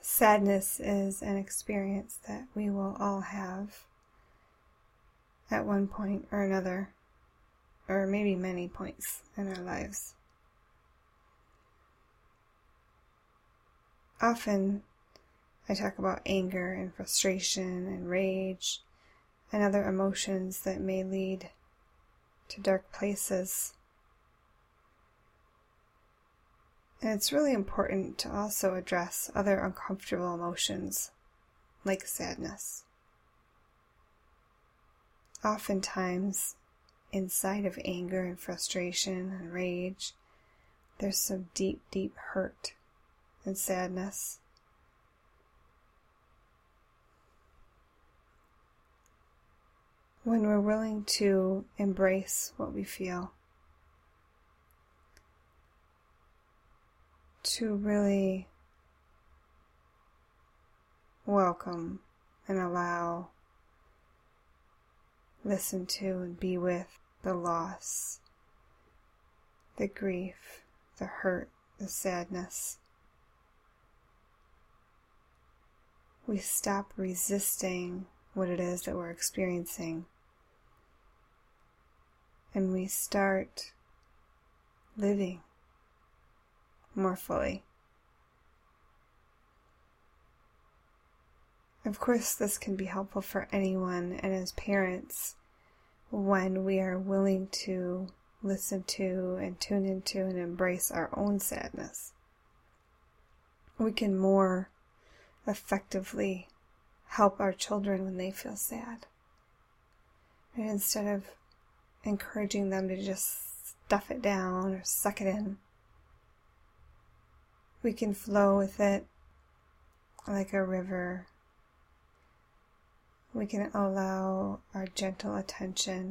Sadness is an experience that we will all have at one point or another, or maybe many points in our lives. Often, I talk about anger and frustration and rage and other emotions that may lead to dark places. And it's really important to also address other uncomfortable emotions, like sadness. Oftentimes, inside of anger and frustration and rage, there's some deep, deep hurt and sadness. When we're willing to embrace what we feel, to really welcome and allow, listen to and be with the loss, the grief, the hurt, the sadness. We stop resisting what it is that we're experiencing, and we start living more fully. Of course, this can be helpful for anyone, and as parents, when we are willing to listen to and tune into and embrace our own sadness, we can more effectively help our children when they feel sad. And instead of encouraging them to just stuff it down or suck it in, we can flow with it like a river. We can allow our gentle attention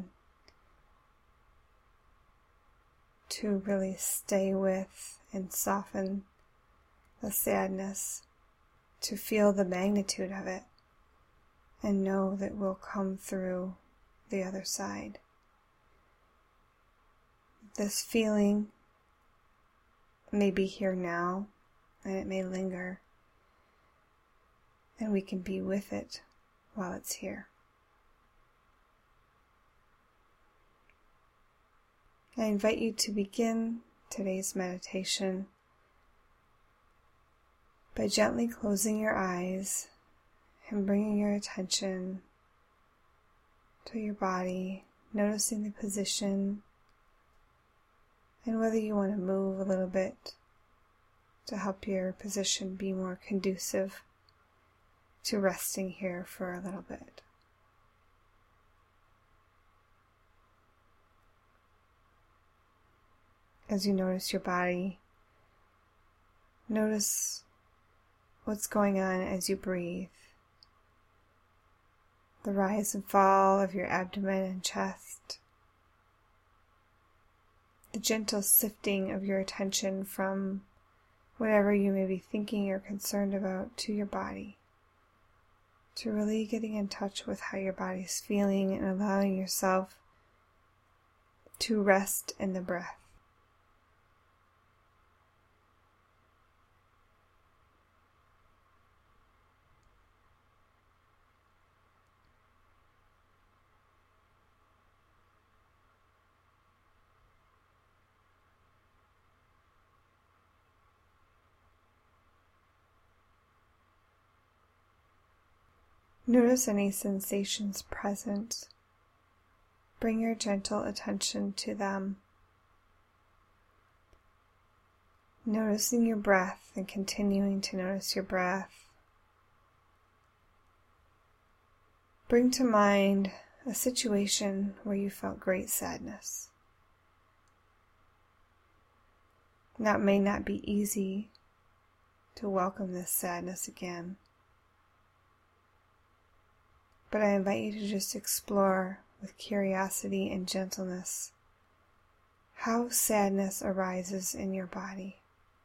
to really stay with and soften the sadness, to feel the magnitude of it, and know that we'll come through the other side. This feeling may be here now, and it may linger, and we can be with it while it's here. I invite you to begin today's meditation by gently closing your eyes and bringing your attention to your body, noticing the position and whether you want to move a little bit to help your position be more conducive to resting here for a little bit. As you notice your body, notice what's going on as you breathe. The rise and fall of your abdomen and chest. The gentle sifting of your attention from whatever you may be thinking or concerned about to your body, to really getting in touch with how your body's feeling and allowing yourself to rest in the breath. Notice any sensations present. Bring your gentle attention to them. Noticing your breath and continuing to notice your breath. Bring to mind a situation where you felt great sadness. Now, it may not be easy to welcome this sadness again, but I invite you to just explore with curiosity and gentleness how sadness arises in your body.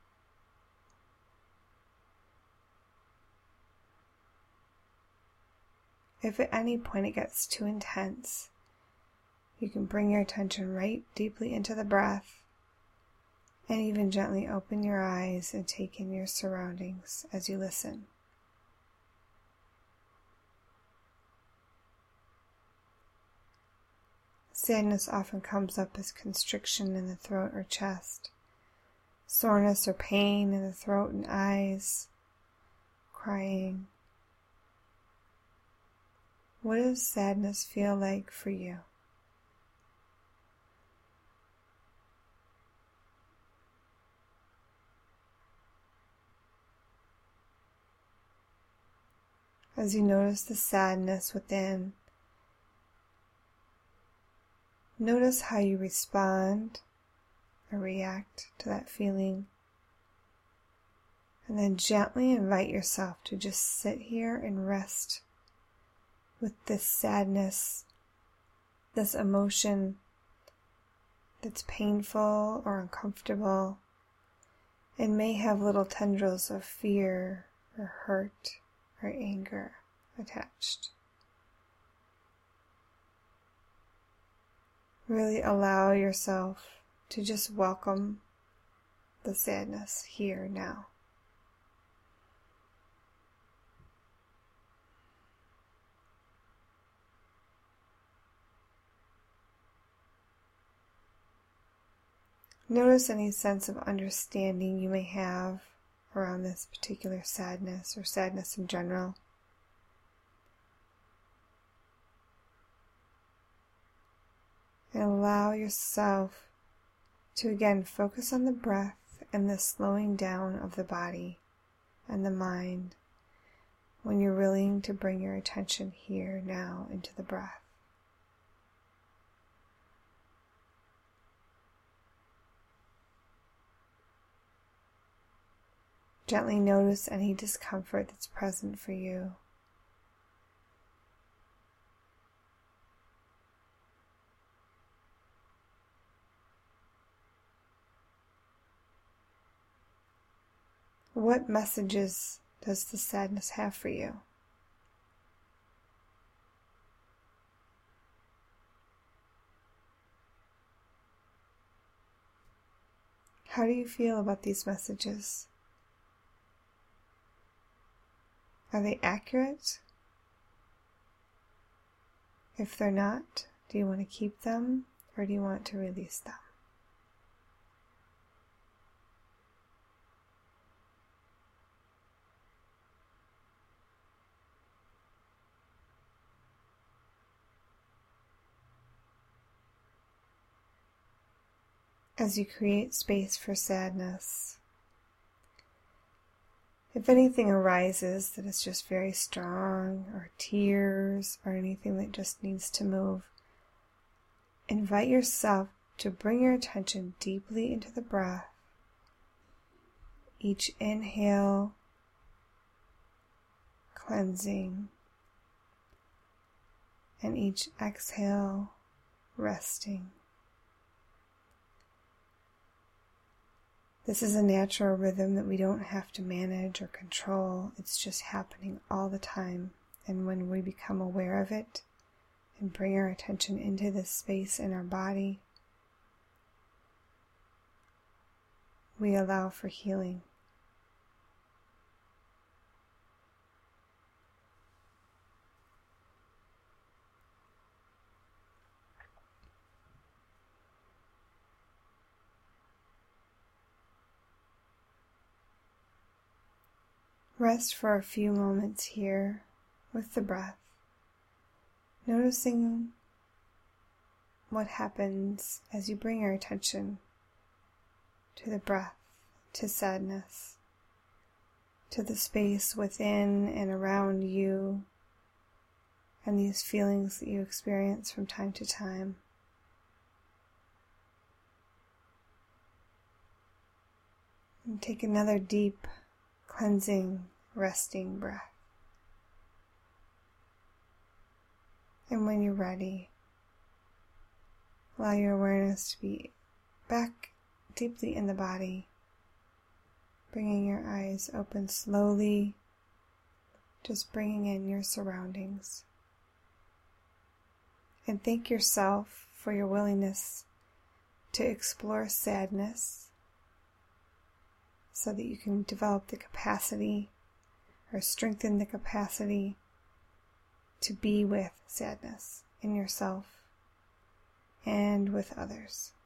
If at any point it gets too intense, you can bring your attention right deeply into the breath and even gently open your eyes and take in your surroundings as you listen. Sadness often comes up as constriction in the throat or chest, soreness or pain in the throat and eyes, crying. What does sadness feel like for you? As you notice the sadness within, notice how you respond or react to that feeling. And then gently invite yourself to just sit here and rest with this sadness, this emotion that's painful or uncomfortable, and may have little tendrils of fear or hurt or anger attached. Really allow yourself to just welcome the sadness here now. Notice any sense of understanding you may have around this particular sadness or sadness in general. And allow yourself to again focus on the breath and the slowing down of the body and the mind when you're willing to bring your attention here now into the breath. Gently notice any discomfort that's present for you. What messages does the sadness have for you? How do you feel about these messages? Are they accurate? If they're not, do you want to keep them or do you want to release them? As you create space for sadness, if anything arises that is just very strong, or tears, or anything that just needs to move, invite yourself to bring your attention deeply into the breath. Each inhale, cleansing, and each exhale, resting. This is a natural rhythm that we don't have to manage or control. It's just happening all the time. And when we become aware of it and bring our attention into this space in our body, we allow for healing. Rest for a few moments here with the breath, noticing what happens as you bring your attention to the breath, to sadness, to the space within and around you, and these feelings that you experience from time to time. And take another deep, cleansing, resting breath. And when you're ready, allow your awareness to be back deeply in the body, bringing your eyes open slowly, just bringing in your surroundings. And thank yourself for your willingness to explore sadness so that you can develop the capacity or strengthen the capacity to be with sadness in yourself and with others.